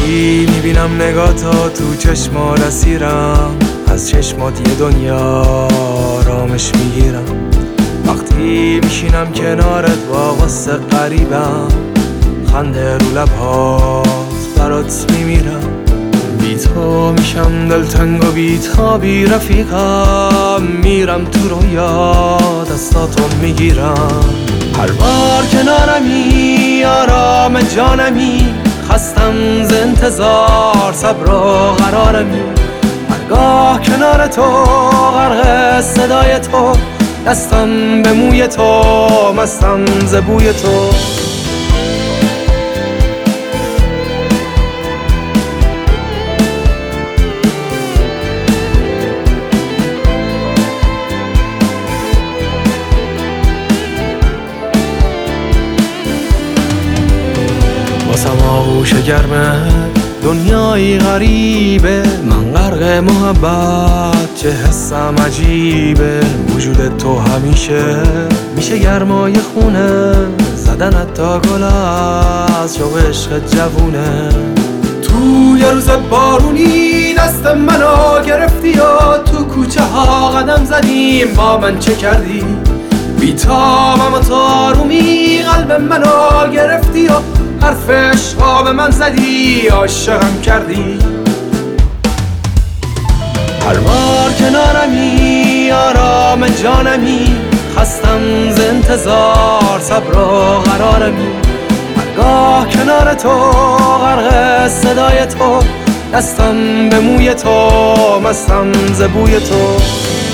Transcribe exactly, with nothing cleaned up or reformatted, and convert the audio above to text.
وقتی میبینم نگاه تا تو چشمات اسیرم، از چشمات یه دنیا آرامش میگیرم. وقتی میشینم کنارت با قصه قریبم، خنده رو لبهات برات میمیرم. بی تو میشم دلتنگ و بی تابی رفیقم، میرم تو رویا دستاتو میگیرم. هر بار کنارمی آرام جانمی، خستم ز انتظار صبر و قرارمی. هرگاه کنار تو غرق صدای تو، دستم به موی تو مستم ز بوی تو. واسم آغوش گرمه دنیایی غریبه، من غرق محبت چه حسم عجیبه. وجود تو همیشه میشه گرمای خونه، زدنت تا گل از شوق عشق جوونه. تو یه روز بارونی دست منو گرفتی و تو کوچه ها قدم زدیم، با من چه کردی؟ بیتابم و تارومی قلب منو گرفتی و حرف عشقا به من زدی، عاشقم کردی. هر بار کنارمی آرام جانمی، خستم ز انتظار صبر و قرارمی. هرگاه کنار تو غرق صدای تو، دستم به موی تو مستم ز بوی تو.